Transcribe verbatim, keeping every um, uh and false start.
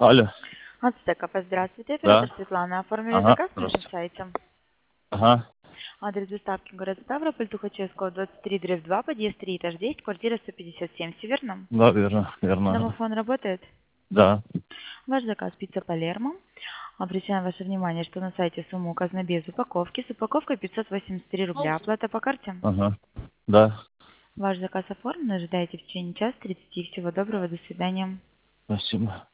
Алло. Ацтекафе, здравствуйте. Оператор Да. Светлана. Оформили Ага. заказ на нашем Здравствуйте. сайте. Ага. Адрес доставки город Ставрополь, Тухачевского, двадцать три, дробь два, подъезд три, этаж десять, квартира сто пятьдесят семь. Все верно? Да, верно, верно. Домофон работает? Да. Ваш заказ пицца Палермо. Обращаем ваше внимание, что на сайте сумма указана без упаковки. С упаковкой пятьсот восемьдесят три рубля. Оплата по карте. Ага. Да. Ваш заказ оформлен. Ожидайте в течение часа тридцати. Всего доброго. До свидания. Спасибо.